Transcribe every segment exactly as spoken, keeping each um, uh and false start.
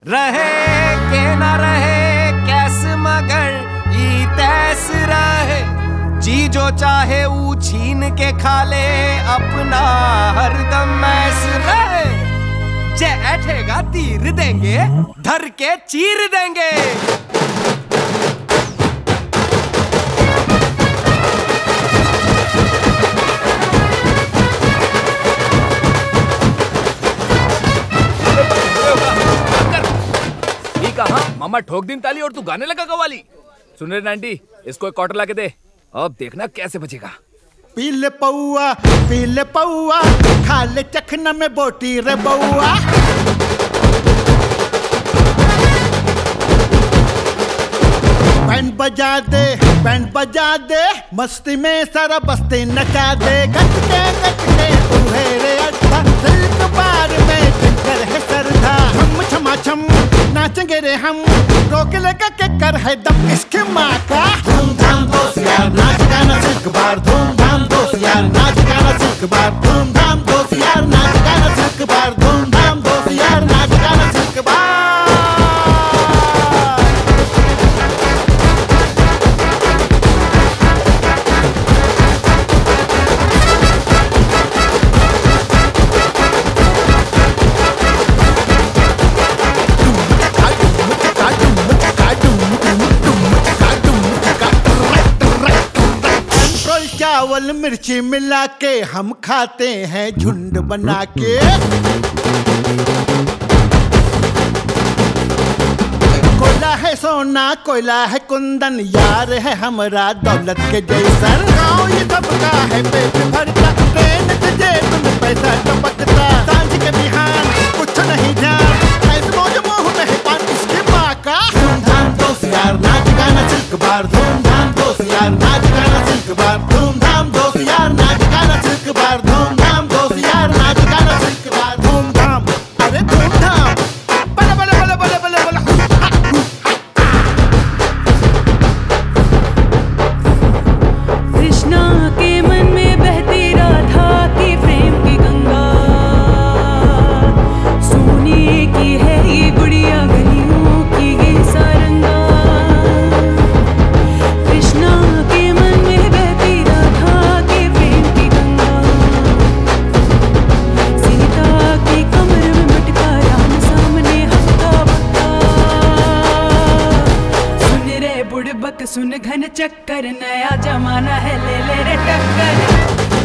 रहे के न रहे कैस मगर ई तैस रहे, जी जो चाहे ऊ छीन के खा ले अपना हरदम ऐस रहे। जे ऐठेगा तीर देंगे धर के चीर देंगे। मामा ठोक दिन ताली और तू गाने लगा कवाली। सुन रहे आंटी, इसको एक क्वार्टर लाके दे, अब देखना कैसे बचेगा। पीले पौआ पीले पौआ खा ले चखना में बोटी रे बउआ। बैंड बजा दे बैंड बजा दे, मस्ती में सारा बस्ती नचा दे। गट के गट के तू है रे अच्छा, सिल्क बार में चक्कर है सरधा। छम छमा छम नाचेंगे रे हम, रोक लगा के कर है दम इसके माँ का। धूमधाम दोस्त यार नाच गाना सिल्क बार, धूमधाम दोस्त यार नाच गाना सिल्क बार, धूमधाम दोस्त यार नाच गाना सिल्क बार, धूमधाम दोस्त यार नाच गाना सिल्क बार। चावल मिर्ची मिला के हम खाते हैं झुंड बना के। कोयला है सोना कोयला है कुंदन, यार है हमारा दौलत के जैसन। गाँव ये सबका है पेट भरता, ट्रेन के जेब में पैसा टपकता। सांझ के बिहान कुछ नहीं ध्यान, ऐसे मौज मोह में है पान इसके माँ का। धूमधाम दोस्त यार नाच गाना सिल्क बार, धूमधाम दोस्त यार नाच गाना सिल्क बार, धूमधाम दोस्त यार नाच गाना सिल्क बार, धूमधाम दोस्त यार नाच गाना सिल्क बार। धूमधाम अरे धूमधाम बले बले बले बले बले बले। कृष्णा के मन में बहती राधा की प्रेम की गंगा, सोने की है ये गुड़िया गलियों की ये सारंगा। कृष्णा के मन में बहती राधा की प्रेम की गंगा, सीता की कमर में मटका राम सामने हक्का बक्का। सुन रे बुड़बक सुन घन चक्कर, नया जमाना है ले ले रे टक्कर।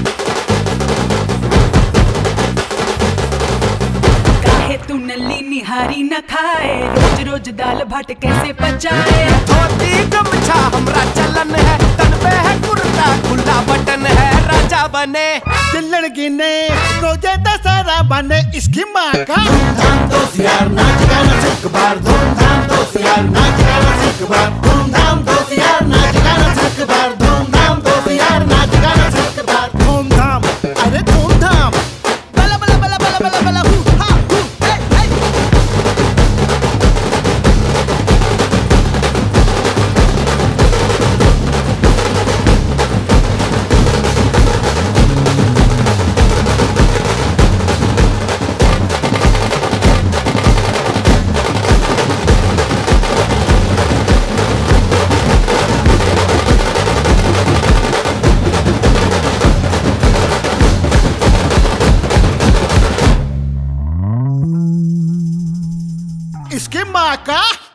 काहे तू नल्ली निहारी न खाए, रोज रोज दाल भात कैसे पचाए। धोती गमछा हमरा चलन है, तन पे है कुर्ता खुला बटन है। राजा बने चिल्लड़ गिने रोजे दशहरा बने इसकी माँ का। धूमधाम दोस्त यार नाच गाना सिल्क बार, धूमधाम दोस्त यार नाच गाना सिल्क बार, धूमधाम दोस्त यार नाच गाना सिल्क बार, धूमधाम दोस्त यार नाच गाना सिल्क बार। धूमधाम अरे धूमधाम बला बला बला बला बला बला हु हा हु हे हे। इसके माँ का।